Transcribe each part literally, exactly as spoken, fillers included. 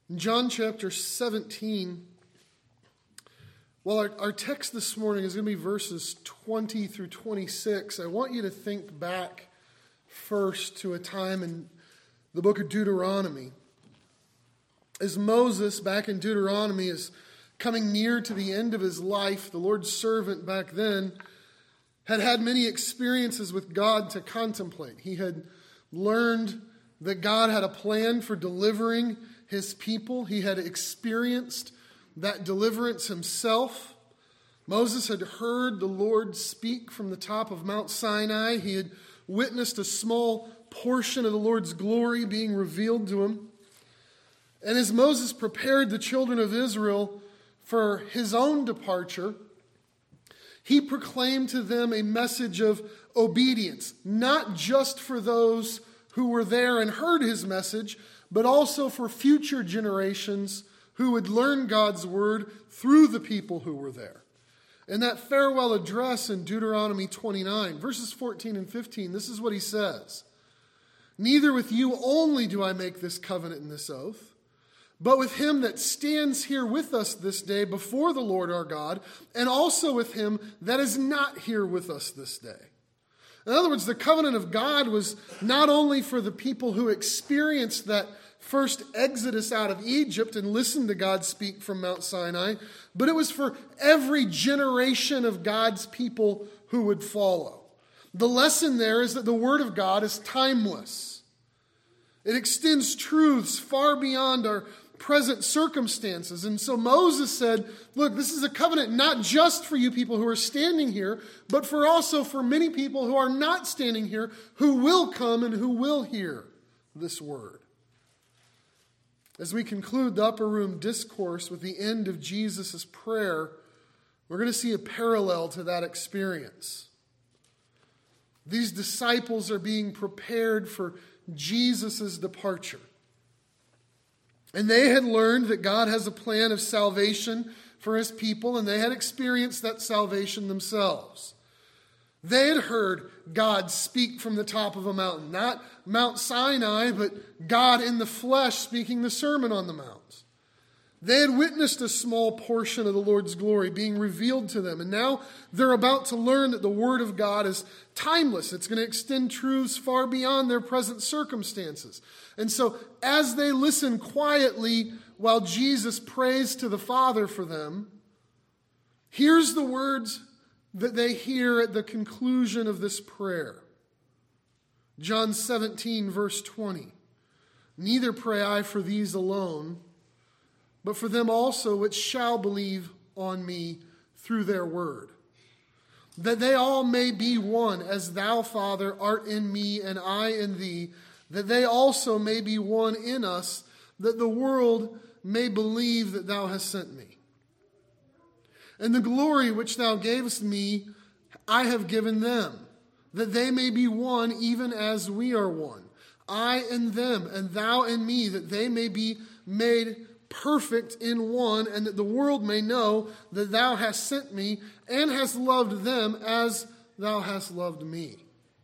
In John chapter seventeen, well, our, our text this morning is going to be verses twenty through twenty-six. I want you to think back first to a time in the book of Deuteronomy. As Moses, back in Deuteronomy, is coming near to the end of his life, the Lord's servant back then had had many experiences with God to contemplate. He had learned that God had a plan for delivering his people. He had experienced that deliverance himself. Moses had heard the Lord speak from the top of Mount Sinai. He had witnessed a small portion of the Lord's glory being revealed to him. And as Moses prepared the children of Israel for his own departure, he proclaimed to them a message of obedience, not just for those who were there and heard his message, but also for future generations who would learn God's word through the people who were there. In that farewell address in Deuteronomy twenty-nine, verses fourteen and fifteen, this is what he says. "Neither with you only do I make this covenant and this oath, but with him that stands here with us this day before the Lord our God, and also with him that is not here with us this day." In other words, the covenant of God was not only for the people who experienced that first exodus out of Egypt and listened to God speak from Mount Sinai, but it was for every generation of God's people who would follow. The lesson there is that the Word of God is timeless. It extends truths far beyond our present circumstances. And so Moses said, look, this is a covenant not just for you people who are standing here, but for also for many people who are not standing here, who will come and who will hear this word. As we conclude the upper room discourse with the end of Jesus' prayer, we're going to see a parallel to that experience. These disciples are being prepared for Jesus' departure. And they had learned that God has a plan of salvation for his people, and they had experienced that salvation themselves. They had heard God speak from the top of a mountain, not Mount Sinai, but God in the flesh speaking the Sermon on the Mount. They had witnessed a small portion of the Lord's glory being revealed to them, and now they're about to learn that the Word of God is timeless. It's going to extend truths far beyond their present circumstances. And so as they listen quietly while Jesus prays to the Father for them, here's the words that they hear at the conclusion of this prayer. John seventeen, verse twenty. "Neither pray I for these alone, but for them also which shall believe on me through their word, that they all may be one, as thou, Father, art in me and I in thee, that they also may be one in us, that the world may believe that thou hast sent me. And the glory which thou gavest me, I have given them, that they may be one even as we are one. I and them, and thou and me, that they may be made perfect in one, and that the world may know that thou hast sent me, and hast loved them as thou hast loved me.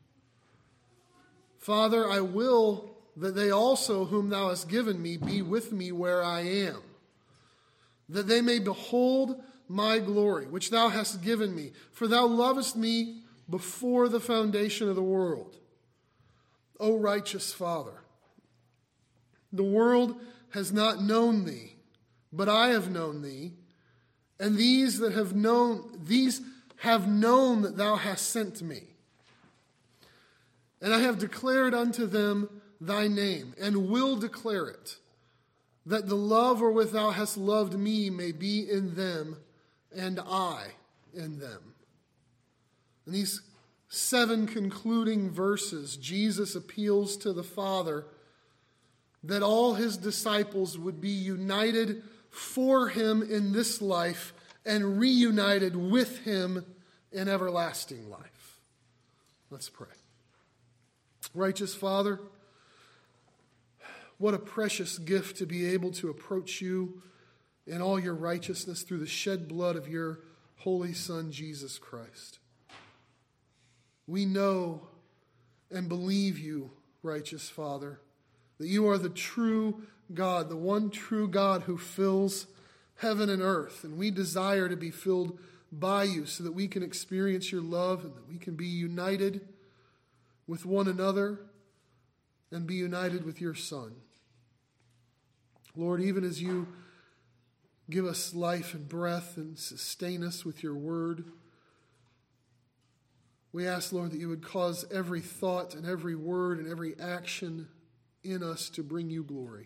Father, I will that they also whom thou hast given me be with me where I am, that they may behold my glory, which thou hast given me. For thou lovest me before the foundation of the world. O righteous Father, the world has not known thee, but I have known thee, and these that have known, these have known that thou hast sent me. And I have declared unto them thy name, and will declare it, that the love wherewith thou hast loved me may be in them, and I in them. In these seven concluding verses, Jesus appeals to the Father that all his disciples would be united for him in this life and reunited with him in everlasting life. Let's pray. Righteous Father, what a precious gift to be able to approach you in all your righteousness through the shed blood of your holy Son, Jesus Christ. We know and believe you, righteous Father, that you are the true God, the one true God who fills heaven and earth. And we desire to be filled by you so that we can experience your love and that we can be united with one another and be united with your Son. Lord, even as you give us life and breath and sustain us with your word, we ask, Lord, that you would cause every thought and every word and every action in us to bring you glory.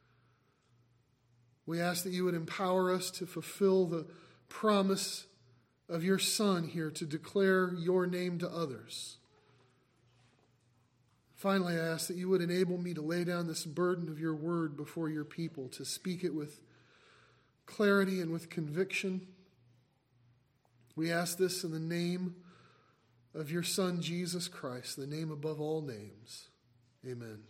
We ask that you would empower us to fulfill the promise of your Son here to declare your name to others. Finally, I ask that you would enable me to lay down this burden of your word before your people, to speak it with clarity and with conviction. We ask this in the name of your Son, Jesus Christ, the name above all names. Amen.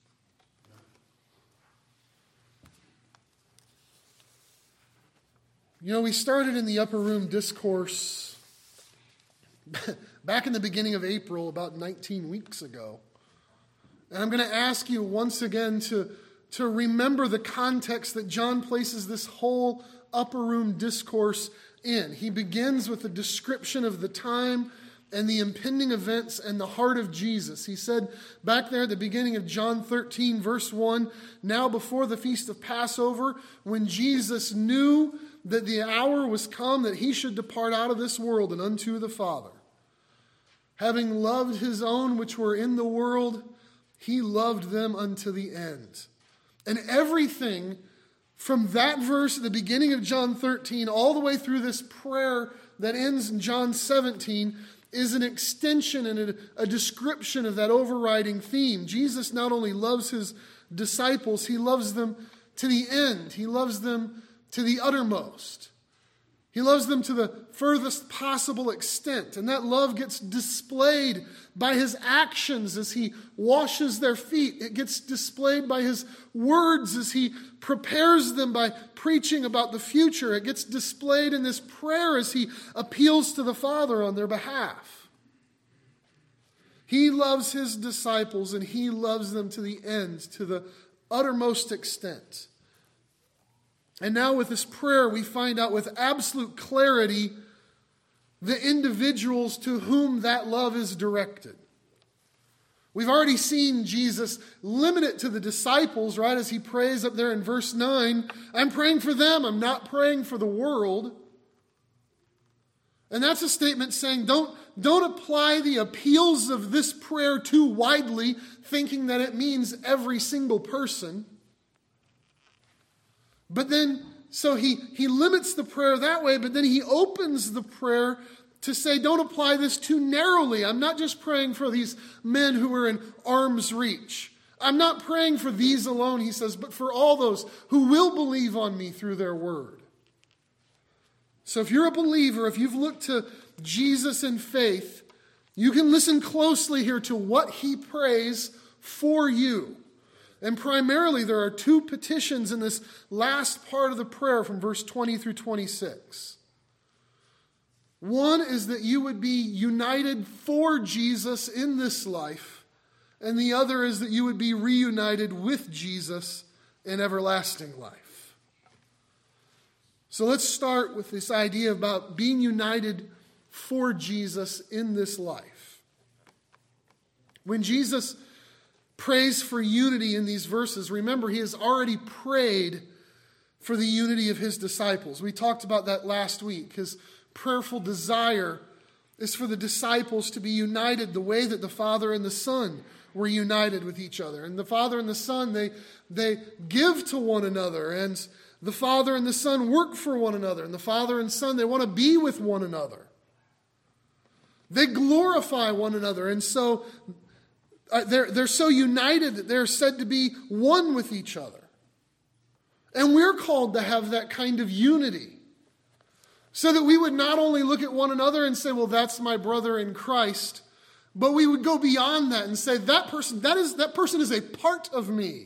You know, we started in the upper room discourse back in the beginning of April, about nineteen weeks ago. And I'm going to ask you once again to, to remember the context that John places this whole upper room discourse in. He begins with a description of the time and the impending events and the heart of Jesus. He said back there at the beginning of John thirteen, verse one, now before the feast of Passover, when Jesus knew that the hour was come that he should depart out of this world and unto the Father. Having loved his own which were in the world, he loved them unto the end. And everything from that verse at the beginning of John thirteen all the way through this prayer that ends in John seventeen is an extension and a, a description of that overriding theme. Jesus not only loves his disciples, he loves them to the end. He loves them to the uttermost. He loves them to the furthest possible extent. And that love gets displayed by his actions as he washes their feet. It gets displayed by his words as he prepares them by preaching about the future. It gets displayed in this prayer as he appeals to the Father on their behalf. He loves his disciples and he loves them to the end, to the uttermost extent. And now with this prayer, we find out with absolute clarity the individuals to whom that love is directed. We've already seen Jesus limit it to the disciples, right, as he prays up there in verse nine. I'm praying for them, I'm not praying for the world. And that's a statement saying don't, don't apply the appeals of this prayer too widely, thinking that it means every single person. But then, so he, he limits the prayer that way, but then he opens the prayer to say, don't apply this too narrowly. I'm not just praying for these men who are in arm's reach. I'm not praying for these alone, he says, but for all those who will believe on me through their word. So if you're a believer, if you've looked to Jesus in faith, you can listen closely here to what he prays for you. And primarily, there are two petitions in this last part of the prayer from verse twenty through twenty-six. One is that you would be united for Jesus in this life, and the other is that you would be reunited with Jesus in everlasting life. So let's start with this idea about being united for Jesus in this life. When Jesus prays for unity in these verses, remember, he has already prayed for the unity of his disciples. We talked about that last week. His prayerful desire is for the disciples to be united the way that the Father and the Son were united with each other. And the Father and the Son, they, they give to one another. And the Father and the Son work for one another. And the Father and Son, they want to be with one another. They glorify one another. And so Uh, they're, they're so united that they're said to be one with each other. And we're called to have that kind of unity. So that we would not only look at one another and say, well, that's my brother in Christ, but we would go beyond that and say, that person, that is, that person is a part of me.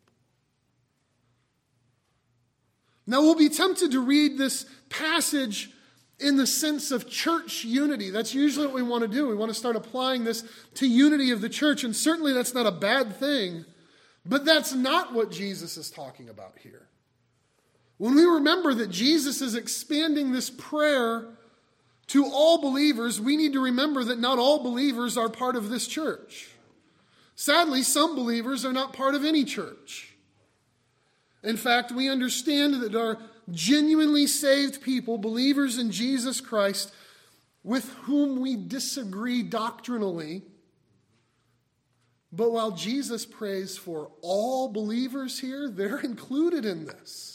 Now we'll be tempted to read this passage in the sense of church unity. That's usually what we want to do. We want to start applying this to unity of the church, and certainly that's not a bad thing. But that's not what Jesus is talking about here. When we remember that Jesus is expanding this prayer to all believers, we need to remember that not all believers are part of this church. Sadly, some believers are not part of any church. In fact, we understand that there are genuinely saved people, believers in Jesus Christ, with whom we disagree doctrinally. But while Jesus prays for all believers here, they're included in this.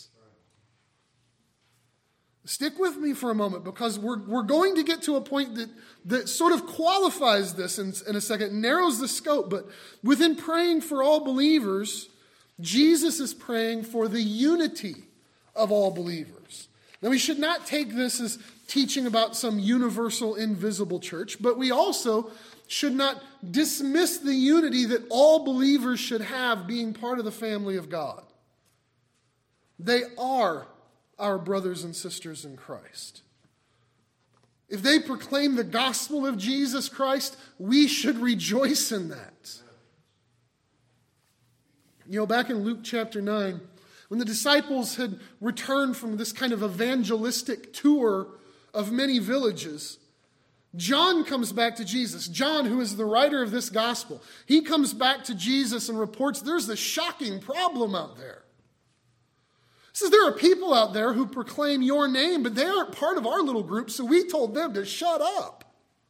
Stick with me for a moment, because we're, we're going to get to a point that, that sort of qualifies this in, in a second, narrows the scope. But within praying for all believers, Jesus is praying for the unity of all believers. Now, we should not take this as teaching about some universal, invisible church, but we also should not dismiss the unity that all believers should have being part of the family of God. They are our brothers and sisters in Christ. If they proclaim the gospel of Jesus Christ, we should rejoice in that. You know, back in Luke chapter nine, when the disciples had returned from this kind of evangelistic tour of many villages, John comes back to Jesus. John, who is the writer of this gospel, he comes back to Jesus and reports there's this shocking problem out there. He says there are people out there who proclaim your name, but they aren't part of our little group, so we told them to shut up.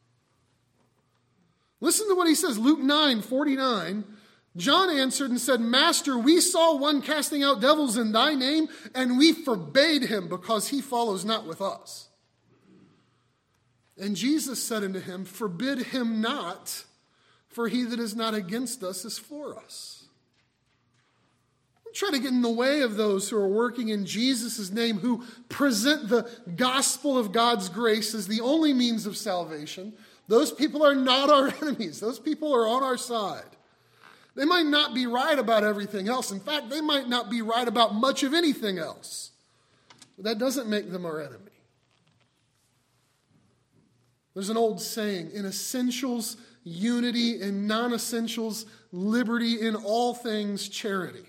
Listen to what he says, Luke nine forty-nine. John answered and said, Master, we saw one casting out devils in thy name, and we forbade him because he follows not with us. And Jesus said unto him, Forbid him not, for he that is not against us is for us. Don't try to get in the way of those who are working in Jesus' name, who present the gospel of God's grace as the only means of salvation. Those people are not our enemies. Those people are on our side. They might not be right about everything else. In fact, they might not be right about much of anything else. But that doesn't make them our enemy. There's an old saying, in essentials, unity, in non-essentials, liberty, in all things, charity.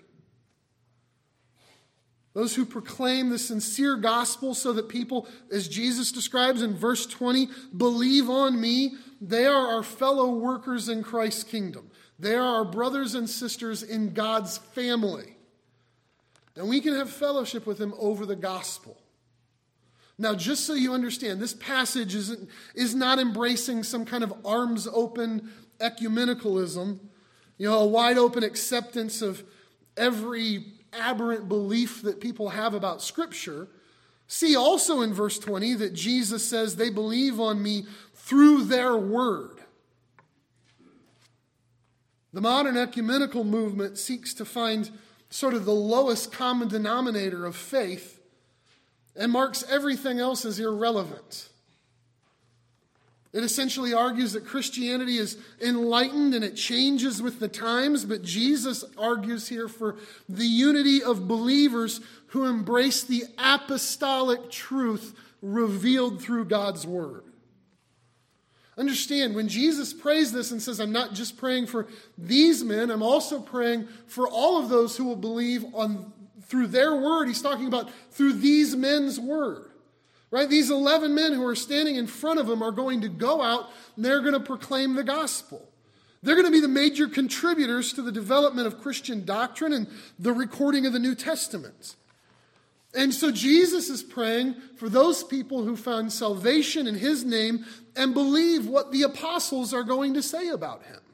Those who proclaim the sincere gospel so that people, as Jesus describes in verse twenty, believe on me, they are our fellow workers in Christ's kingdom. They are our brothers and sisters in God's family. And we can have fellowship with them over the gospel. Now, just so you understand, this passage isn't, is not embracing some kind of arms-open ecumenicalism, you know, a wide-open acceptance of every aberrant belief that people have about Scripture. See also in verse twenty that Jesus says they believe on me through their word. The modern ecumenical movement seeks to find sort of the lowest common denominator of faith and marks everything else as irrelevant. It essentially argues that Christianity is enlightened and it changes with the times, but Jesus argues here for the unity of believers who embrace the apostolic truth revealed through God's word. Understand, when Jesus prays this and says, I'm not just praying for these men, I'm also praying for all of those who will believe on through their word. He's talking about through these men's word. Right? These eleven men who are standing in front of him are going to go out and they're going to proclaim the gospel. They're going to be the major contributors to the development of Christian doctrine and the recording of the New Testament. And so Jesus is praying for those people who found salvation in his name and believe what the apostles are going to say about him.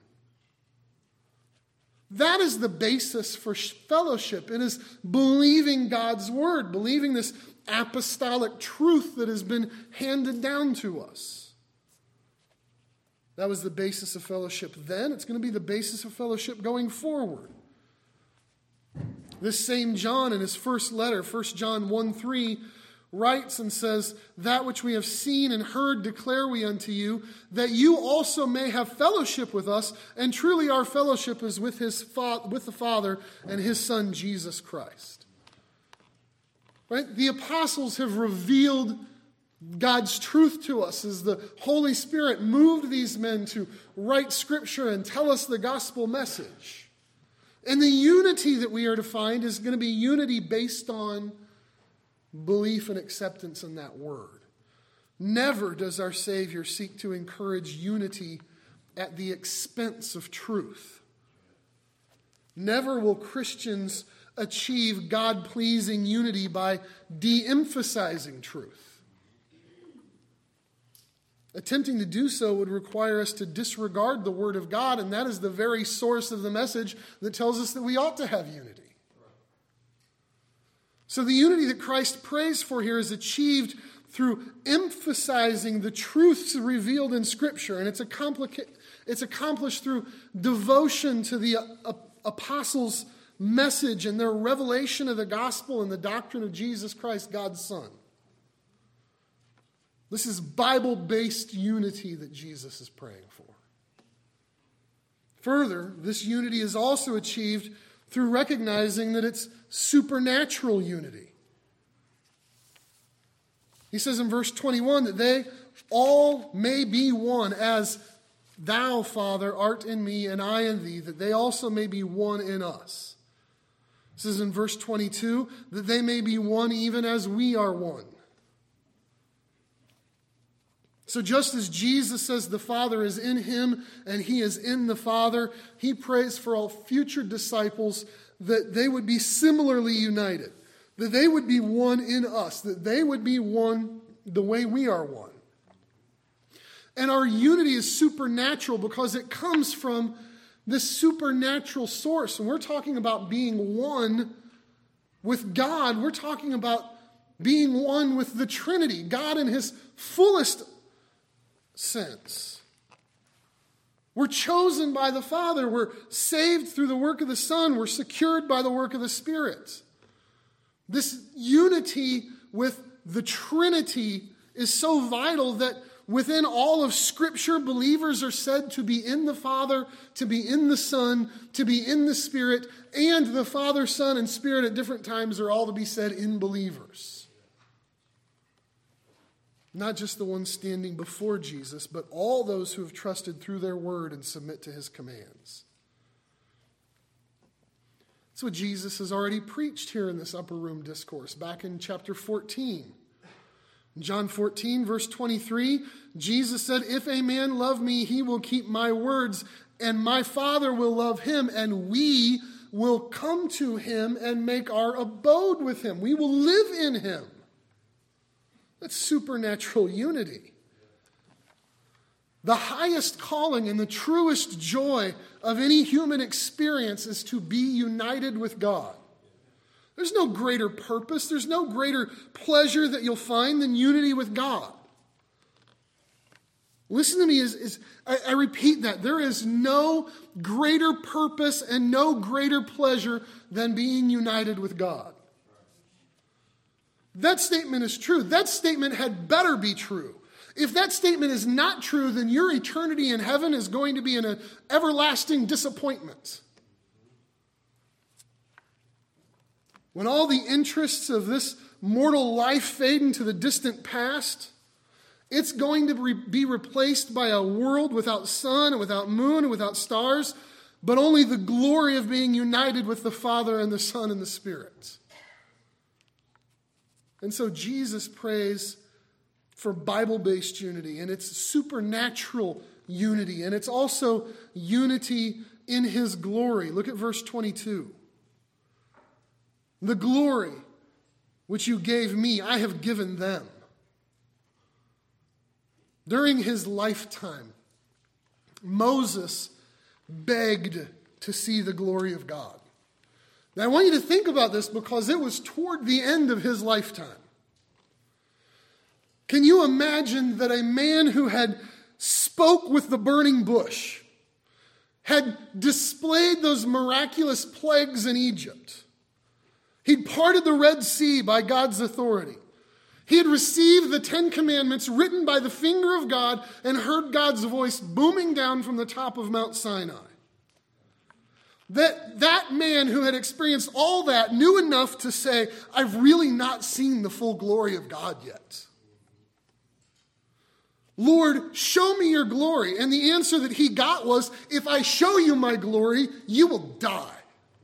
That is the basis for fellowship. It is believing God's word, believing this apostolic truth that has been handed down to us. That was the basis of fellowship then. It's going to be the basis of fellowship going forward. This same John in his first letter, First John one three, writes and says, that which we have seen and heard declare we unto you, that you also may have fellowship with us, and truly our fellowship is with his fa- with the Father and his Son Jesus Christ. Right? The apostles have revealed God's truth to us as the Holy Spirit moved these men to write Scripture and tell us the gospel message. And the unity that we are to find is going to be unity based on belief and acceptance in that word. Never does our Savior seek to encourage unity at the expense of truth. Never will Christians achieve God-pleasing unity by de-emphasizing truth. Attempting to do so would require us to disregard the Word of God, and that is the very source of the message that tells us that we ought to have unity. So the unity that Christ prays for here is achieved through emphasizing the truths revealed in Scripture, and it's, accompli- it's accomplished through devotion to the uh, apostles' message and their revelation of the gospel and the doctrine of Jesus Christ, God's Son. This is Bible-based unity that Jesus is praying for. Further, this unity is also achieved through recognizing that it's supernatural unity. He says in verse twenty-one that they all may be one, as thou, Father, art in me and I in thee, that they also may be one in us. It says in verse twenty-two that they may be one even as we are one. So just as Jesus says the Father is in him and he is in the Father, he prays for all future disciples that they would be similarly united, that they would be one in us, that they would be one the way we are one. And our unity is supernatural because it comes from this supernatural source. And we're talking about being one with God. We're talking about being one with the Trinity, God in his fullest sense. We're chosen by the Father. We're saved through the work of the Son. We're secured by the work of the Spirit. This unity with the Trinity is so vital that within all of Scripture, believers are said to be in the Father, to be in the Son, to be in the Spirit, and the Father, Son, and Spirit at different times are all to be said in believers. Not just the ones standing before Jesus, but all those who have trusted through their word and submit to his commands. That's what Jesus has already preached here in this upper room discourse, back in chapter fourteen. In John fourteen, verse twenty-three, Jesus said, "If a man love me, he will keep my words, and my Father will love him, and we will come to him and make our abode with him." We will live in him. That's supernatural unity. The highest calling and the truest joy of any human experience is to be united with God. There's no greater purpose, there's no greater pleasure that you'll find than unity with God. Listen to me, is, is I, I repeat that. There is no greater purpose and no greater pleasure than being united with God. That statement is true. That statement had better be true. If that statement is not true, then your eternity in heaven is going to be in an everlasting disappointment. When all the interests of this mortal life fade into the distant past, it's going to re- be replaced by a world without sun and without moon and without stars, but only the glory of being united with the Father and the Son and the Spirit. And so Jesus prays for Bible-based unity, and it's supernatural unity, and it's also unity in his glory. Look at verse twenty-two. "The glory which you gave me, I have given them." During his lifetime, Moses begged to see the glory of God. Now, I want you to think about this because it was toward the end of his lifetime. Can you imagine that a man who had spoke with the burning bush, had displayed those miraculous plagues in Egypt, he'd parted the Red Sea by God's authority, he had received the Ten Commandments written by the finger of God and heard God's voice booming down from the top of Mount Sinai, That that man who had experienced all that knew enough to say, "I've really not seen the full glory of God yet. Lord, show me your glory." And the answer that he got was, "If I show you my glory, you will die."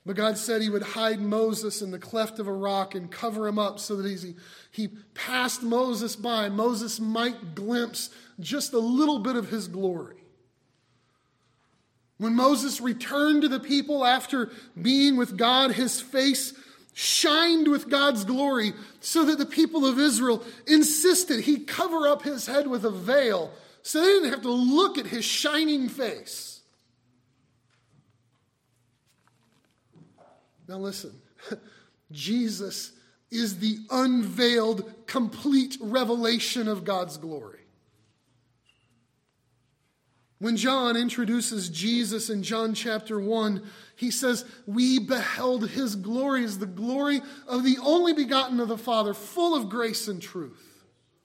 But God said he would hide Moses in the cleft of a rock and cover him up so that he, he passed Moses by. Moses might glimpse just a little bit of his glory. When Moses returned to the people after being with God, his face shined with God's glory so that the people of Israel insisted he cover up his head with a veil so they didn't have to look at his shining face. Now listen, Jesus is the unveiled, complete revelation of God's glory. When John introduces Jesus in John chapter one, he says, we beheld his glory as the glory of the only begotten of the Father, full of grace and truth.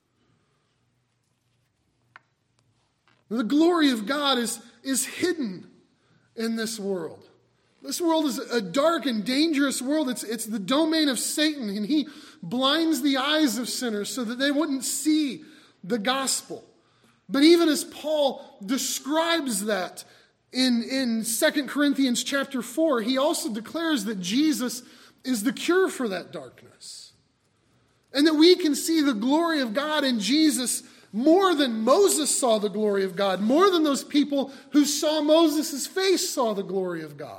The glory of God is, is hidden in this world. This world is a dark and dangerous world. It's, it's the domain of Satan, and he blinds the eyes of sinners so that they wouldn't see the gospel. But even as Paul describes that in, in Second Corinthians chapter four, he also declares that Jesus is the cure for that darkness. And that we can see the glory of God in Jesus more than Moses saw the glory of God, more than those people who saw Moses' face saw the glory of God.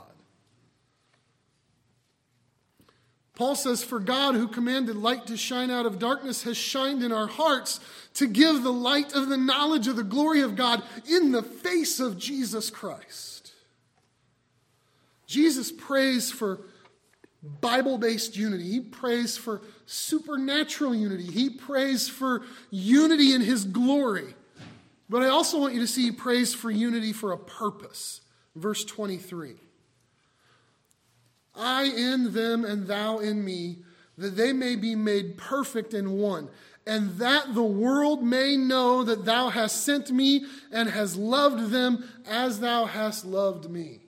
Paul says, for God who commanded light to shine out of darkness has shined in our hearts to give the light of the knowledge of the glory of God in the face of Jesus Christ. Jesus prays for Bible-based unity. He prays for supernatural unity. He prays for unity in his glory. But I also want you to see he prays for unity for a purpose. Verse twenty-three. I in them and thou in me, that they may be made perfect in one, and that the world may know that thou hast sent me and hast loved them as thou hast loved me.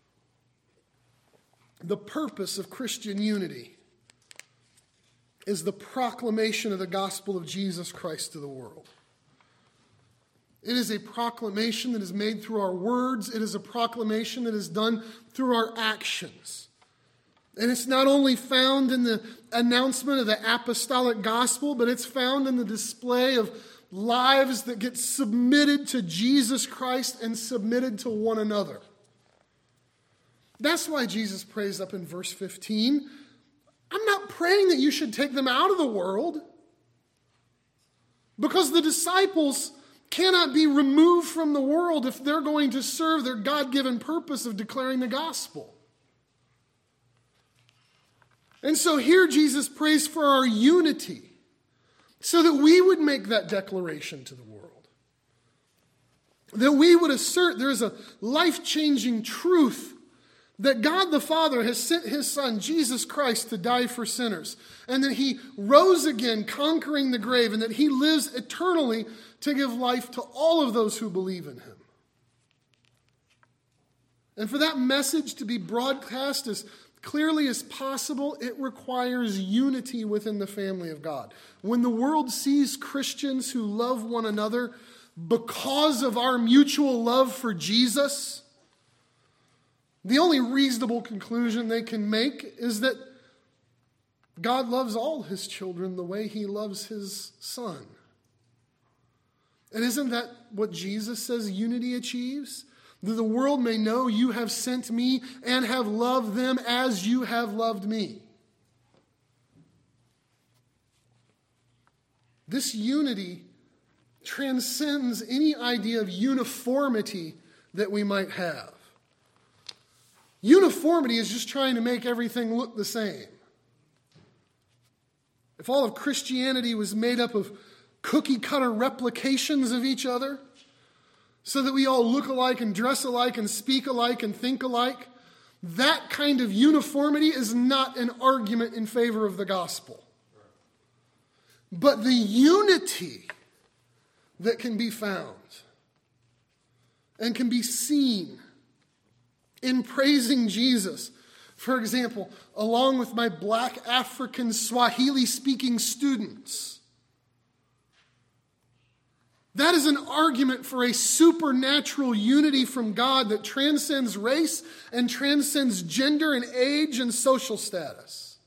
The purpose of Christian unity is the proclamation of the gospel of Jesus Christ to the world. It is a proclamation that is made through our words. It is a proclamation that is done through our actions. And it's not only found in the announcement of the apostolic gospel, but it's found in the display of lives that get submitted to Jesus Christ and submitted to one another. That's why Jesus prays up in verse fifteen, I'm not praying that you should take them out of the world, because the disciples cannot be removed from the world if they're going to serve their God-given purpose of declaring the gospel. And so here Jesus prays for our unity so that we would make that declaration to the world. That we would assert there is a life-changing truth that God the Father has sent his Son, Jesus Christ, to die for sinners. And that he rose again, conquering the grave, and that he lives eternally to give life to all of those who believe in him. And for that message to be broadcast as clearly as possible, it requires unity within the family of God. When the world sees Christians who love one another because of our mutual love for Jesus, the only reasonable conclusion they can make is that God loves all his children the way he loves his Son. And isn't that what Jesus says unity achieves? That the world may know you have sent me and have loved them as you have loved me. This unity transcends any idea of uniformity that we might have. Uniformity is just trying to make everything look the same. If all of Christianity was made up of cookie-cutter replications of each other, so that we all look alike and dress alike and speak alike and think alike, that kind of uniformity is not an argument in favor of the gospel. But the unity that can be found and can be seen in praising Jesus. For example, along with my black African Swahili-speaking students, That is an argument for a supernatural unity from God that transcends race and transcends gender and age and social status.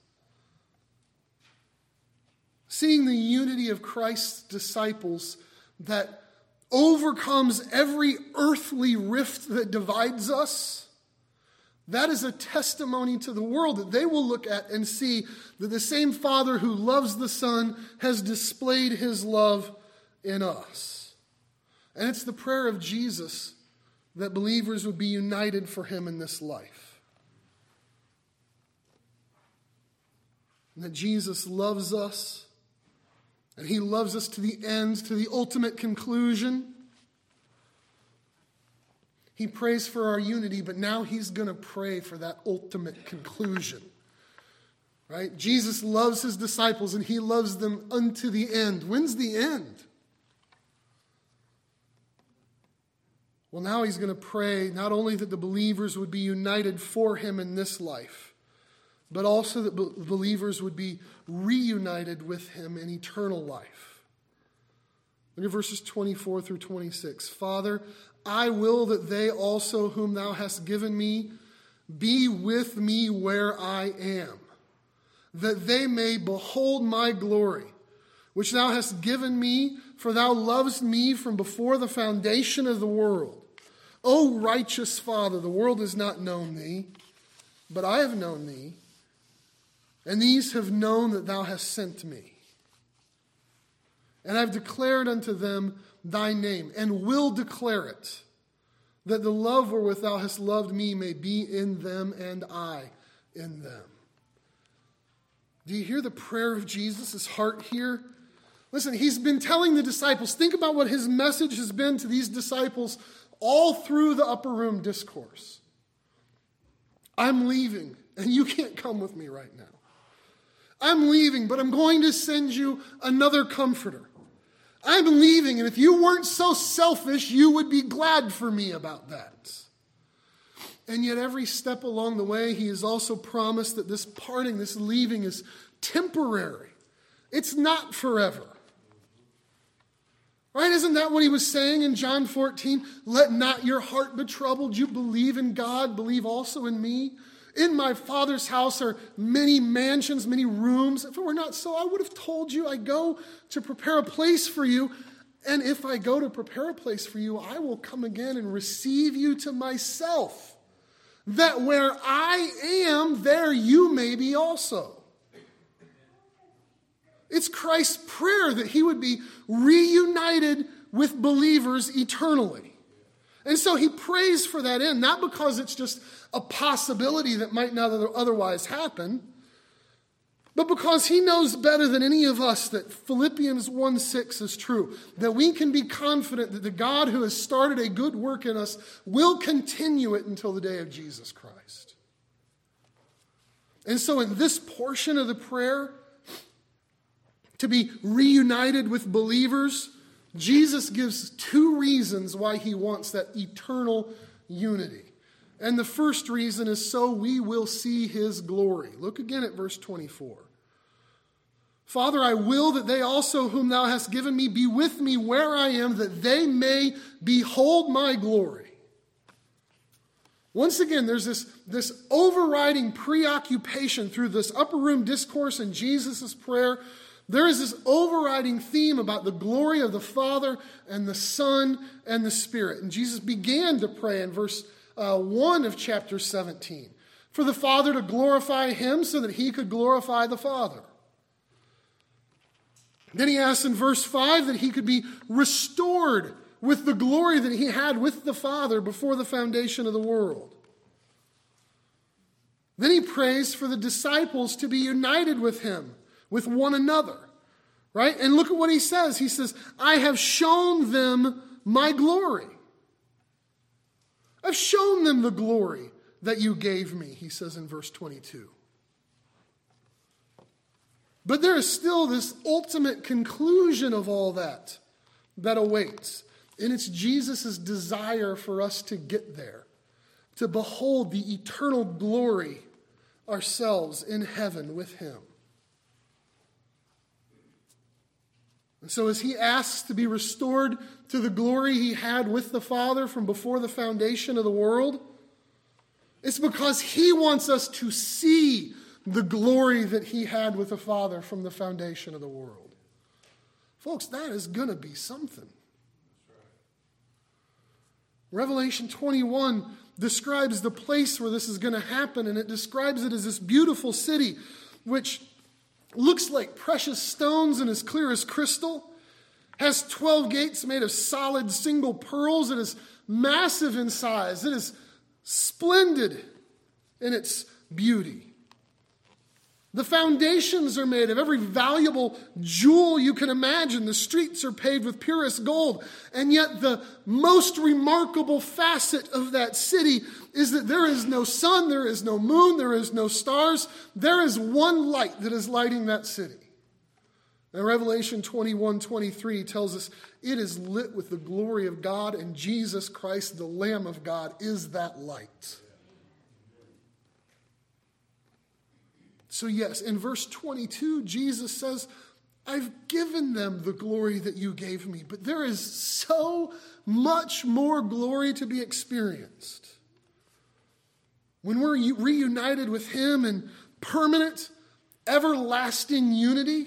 Seeing the unity of Christ's disciples that overcomes every earthly rift that divides us, that is a testimony to the world that they will look at and see that the same Father who loves the Son has displayed his love in us. And it's the prayer of Jesus that believers would be united for him in this life. And that Jesus loves us, and he loves us to the end, to the ultimate conclusion. He prays for our unity, but now he's going to pray for that ultimate conclusion. Right? Jesus loves his disciples, and he loves them unto the end. When's the end? Well, now he's going to pray not only that the believers would be united for him in this life, but also that be- believers would be reunited with him in eternal life. Look at verses twenty-four through twenty-six. Father, I will that they also whom thou hast given me be with me where I am, that they may behold my glory, which thou hast given me, for thou lovest me from before the foundation of the world. O righteous Father, the world has not known thee, but I have known thee, and these have known that thou hast sent me. And I have declared unto them thy name, and will declare it, that the love wherewith thou hast loved me may be in them, and I in them. Do you hear the prayer of Jesus' heart here? Listen, he's been telling the disciples, think about what his message has been to these disciples all through the upper room discourse. I'm leaving, and you can't come with me right now. I'm leaving, but I'm going to send you another comforter. I'm leaving, and if you weren't so selfish, you would be glad for me about that. And yet every step along the way, he has also promised that this parting, this leaving is temporary. It's not forever. Right? Isn't that what he was saying in John fourteen? Let not your heart be troubled. You believe in God, believe also in me. In my Father's house are many mansions, many rooms. If it were not so, I would have told you I go to prepare a place for you. And if I go to prepare a place for you, I will come again and receive you to myself, that where I am, there you may be also. It's Christ's prayer that he would be reunited with believers eternally. And so he prays for that end, not because it's just a possibility that might not otherwise happen, but because he knows better than any of us that Philippians one six is true, that we can be confident that the God who has started a good work in us will continue it until the day of Jesus Christ. And so in this portion of the prayer, to be reunited with believers, Jesus gives two reasons why he wants that eternal unity. And the first reason is so we will see his glory. Look again at verse twenty-four. Father, I will that they also whom thou hast given me be with me where I am, that they may behold my glory. Once again, there's this, this overriding preoccupation through this upper room discourse and Jesus' prayer. There is this overriding theme about the glory of the Father and the Son and the Spirit. And Jesus began to pray in verse uh, one of chapter seventeen for the Father to glorify him so that he could glorify the Father. Then he asks in verse five that he could be restored with the glory that he had with the Father before the foundation of the world. Then he prays for the disciples to be united with him, with one another, right? And look at what he says. He says, I have shown them my glory. I've shown them the glory that you gave me, he says in verse twenty-two. But there is still this ultimate conclusion of all that that awaits. And it's Jesus' desire for us to get there, to behold the eternal glory ourselves in heaven with him. And so as he asks to be restored to the glory he had with the Father from before the foundation of the world, it's because he wants us to see the glory that he had with the Father from the foundation of the world. Folks, that is going to be something. Revelation twenty-one describes the place where this is going to happen, and it describes it as this beautiful city, which looks like precious stones and as clear as crystal, has twelve gates made of solid single pearls. It is massive in size. It is splendid in its beauty. The foundations are made of every valuable jewel you can imagine. The streets are paved with purest gold. And yet the most remarkable facet of that city is that there is no sun, there is no moon, there is no stars. There is one light that is lighting that city. Now, Revelation twenty-one twenty-three tells us it is lit with the glory of God, and Jesus Christ, the Lamb of God, is that light. So yes, in verse twenty-two, Jesus says, I've given them the glory that you gave me, but there is so much more glory to be experienced. When we're reunited with him in permanent, everlasting unity,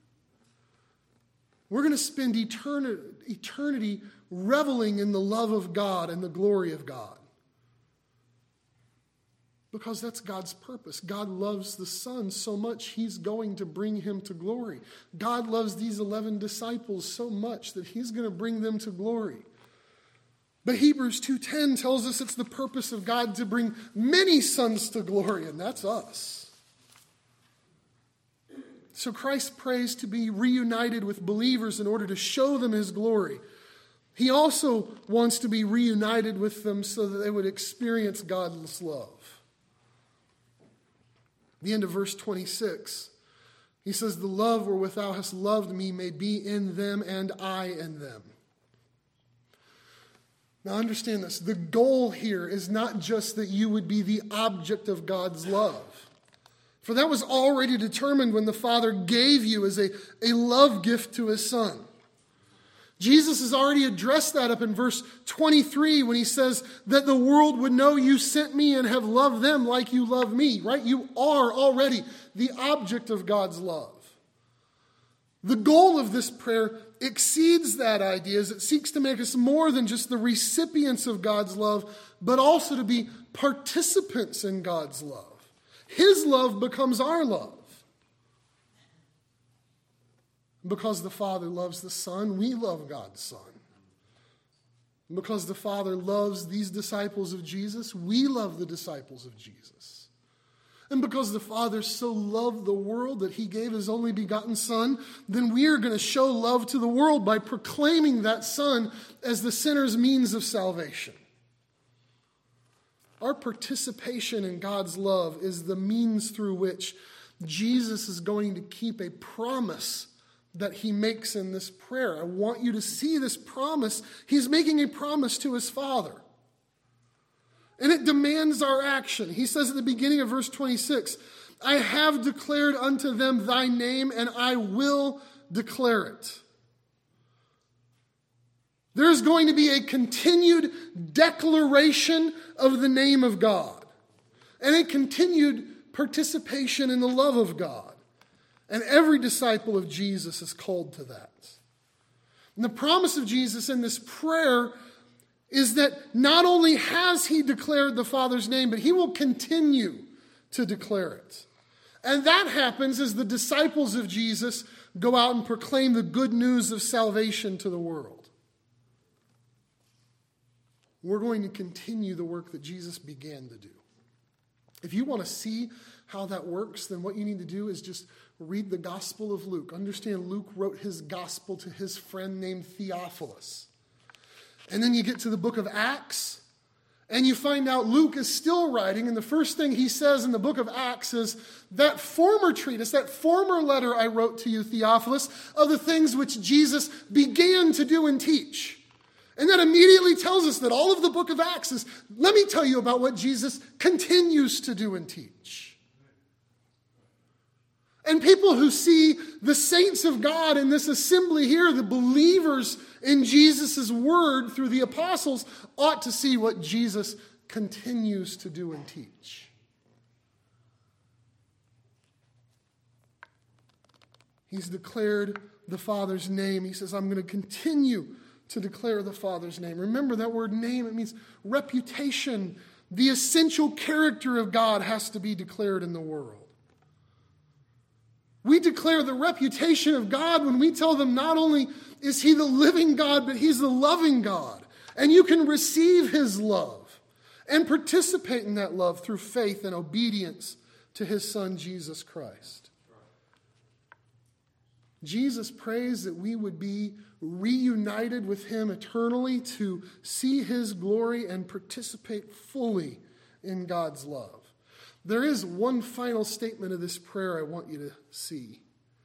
we're going to spend eternity, eternity reveling in the love of God and the glory of God. Because that's God's purpose. God loves the Son so much, he's going to bring him to glory. God loves these eleven disciples so much that he's going to bring them to glory. But Hebrews two ten tells us it's the purpose of God to bring many sons to glory, and that's us. So Christ prays to be reunited with believers in order to show them his glory. He also wants to be reunited with them so that they would experience God's love. The end of verse twenty-six, he says, the love wherewith thou hast loved me may be in them and I in them. Now understand this. The goal here is not just that you would be the object of God's love. For that was already determined when the Father gave you as a, a love gift to his Son. Jesus has already addressed that up in verse twenty-three when he says that the world would know you sent me and have loved them like you love me, right? You are already the object of God's love. The goal of this prayer exceeds that idea as it seeks to make us more than just the recipients of God's love, but also to be participants in God's love. His love becomes our love. Because the Father loves the Son, we love God's Son. And because the Father loves these disciples of Jesus, we love the disciples of Jesus. And because the Father so loved the world that he gave his only begotten Son, then we are going to show love to the world by proclaiming that Son as the sinner's means of salvation. Our participation in God's love is the means through which Jesus is going to keep a promise that he makes in this prayer. I want you to see this promise. He's making a promise to his Father. And it demands our action. He says at the beginning of verse twenty-six, I have declared unto them thy name, and I will declare it. There's going to be a continued declaration of the name of God, and a continued participation in the love of God. And every disciple of Jesus is called to that. And the promise of Jesus in this prayer is that not only has he declared the Father's name, but he will continue to declare it. And that happens as the disciples of Jesus go out and proclaim the good news of salvation to the world. We're going to continue the work that Jesus began to do. If you want to see how that works, then what you need to do is just read the Gospel of Luke. Understand Luke wrote his gospel to his friend named Theophilus. And then you get to the book of Acts, and you find out Luke is still writing, and the first thing he says in the book of Acts is, that former treatise, that former letter I wrote to you, Theophilus, of the things which Jesus began to do and teach. And that immediately tells us that all of the book of Acts is, let me tell you about what Jesus continues to do and teach. And people who see the saints of God in this assembly here, the believers in Jesus' word through the apostles, ought to see what Jesus continues to do and teach. He's declared the Father's name. He says, I'm going to continue to declare the Father's name. Remember that word name, it means reputation. The essential character of God has to be declared in the world. We declare the reputation of God when we tell them not only is he the living God, but he's the loving God. And you can receive his love and participate in that love through faith and obedience to his Son, Jesus Christ. Jesus prays that we would be reunited with him eternally to see his glory and participate fully in God's love. There is one final statement of this prayer I want you to see.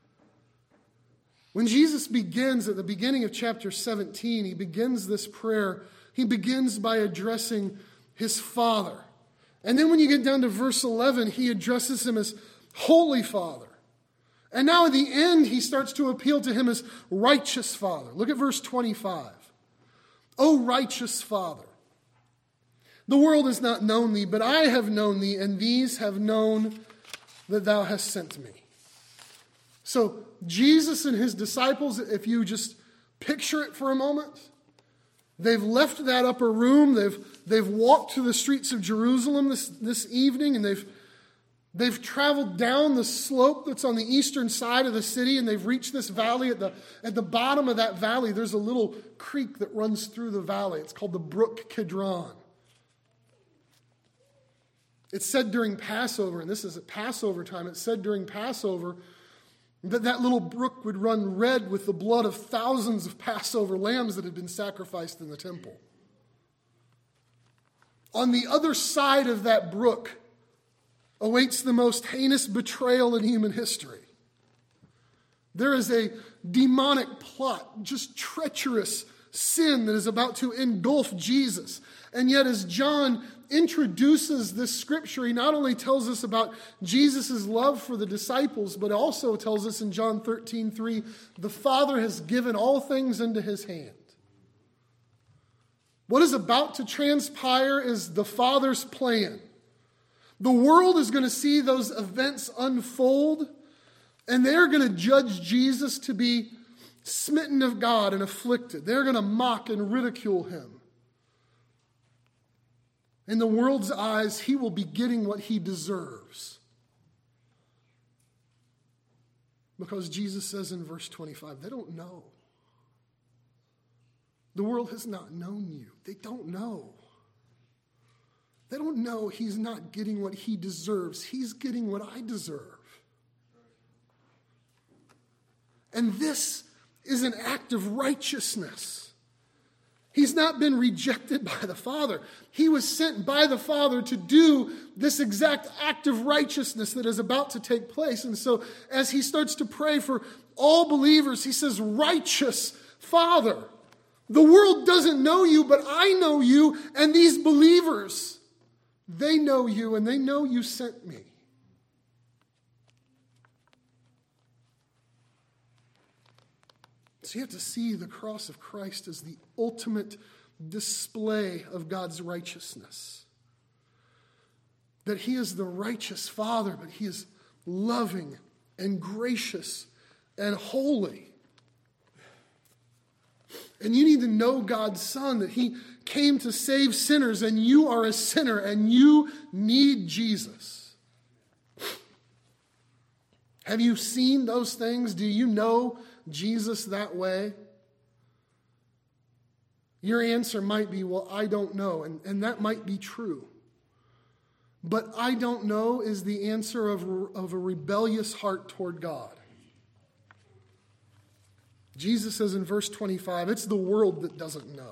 When Jesus begins at the beginning of chapter seventeen, he begins this prayer. He begins by addressing his Father. And then when you get down to verse eleven, he addresses him as Holy Father. And now at the end, he starts to appeal to him as Righteous Father. Look at verse twenty-five. O righteous Father, the world has not known thee, but I have known thee, and these have known that thou hast sent me. So Jesus and his disciples, if you just picture it for a moment, they've left that upper room, they've, they've walked through the streets of Jerusalem this, this evening, and they've They've traveled down the slope that's on the eastern side of the city, and they've reached this valley. At the, at the bottom of that valley, there's a little creek that runs through the valley. It's called the Brook Kidron. It's said during Passover, and this is at Passover time, it's said during Passover that that little brook would run red with the blood of thousands of Passover lambs that had been sacrificed in the temple. On the other side of that brook awaits the most heinous betrayal in human history. There is a demonic plot, just treacherous sin that is about to engulf Jesus. And yet as John introduces this scripture, he not only tells us about Jesus' love for the disciples, but also tells us in John thirteen three, the Father has given all things into his hand. What is about to transpire is the Father's plan. The world is going to see those events unfold, and they're going to judge Jesus to be smitten of God and afflicted. They're going to mock and ridicule him. In the world's eyes, he will be getting what he deserves. Because Jesus says in verse twenty-five, they don't know. The world has not known you. They don't know. They don't know he's not getting what he deserves. He's getting what I deserve. And this is an act of righteousness. He's not been rejected by the Father. He was sent by the Father to do this exact act of righteousness that is about to take place. And so as he starts to pray for all believers, he says, Righteous Father. The world doesn't know you, but I know you, and these believers, they know you, and they know you sent me. So you have to see the cross of Christ as the ultimate display of God's righteousness. That he is the righteous Father, but he is loving and gracious and holy. And you need to know God's Son, that he came to save sinners, and you are a sinner, and you need Jesus. Have you seen those things? Do you know Jesus that way? Your answer might be, well, I don't know, and, and that might be true. But I don't know is the answer of, of a rebellious heart toward God. Jesus says in verse twenty-five, it's the world that doesn't know.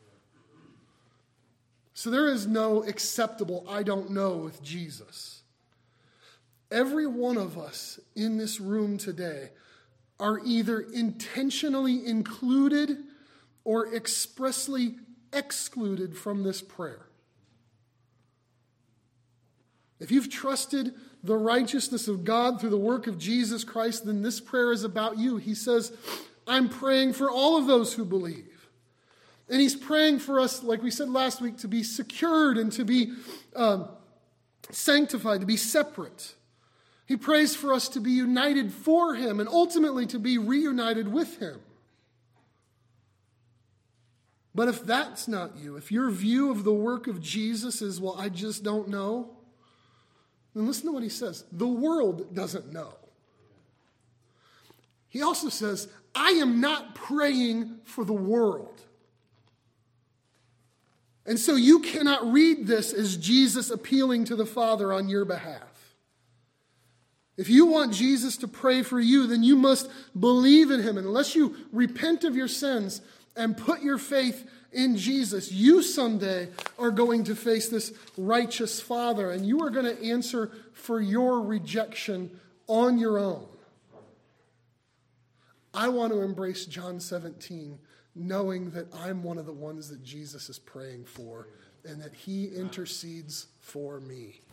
So there is no acceptable I don't know with Jesus. Every one of us in this room today are either intentionally included or expressly excluded from this prayer. If you've trusted the righteousness of God through the work of Jesus Christ, then this prayer is about you. He says, I'm praying for all of those who believe. And he's praying for us, like we said last week, to be secured and to be um, sanctified, to be separate. He prays for us to be united for him and ultimately to be reunited with him. But if that's not you, if your view of the work of Jesus is, well, I just don't know, then listen to what he says. The world doesn't know. He also says, I am not praying for the world. And so you cannot read this as Jesus appealing to the Father on your behalf. If you want Jesus to pray for you, then you must believe in him. And unless you repent of your sins and put your faith in Jesus, you someday are going to face this righteous Father, and you are going to answer for your rejection on your own. I want to embrace John seventeen, knowing that I'm one of the ones that Jesus is praying for, and that he intercedes for me.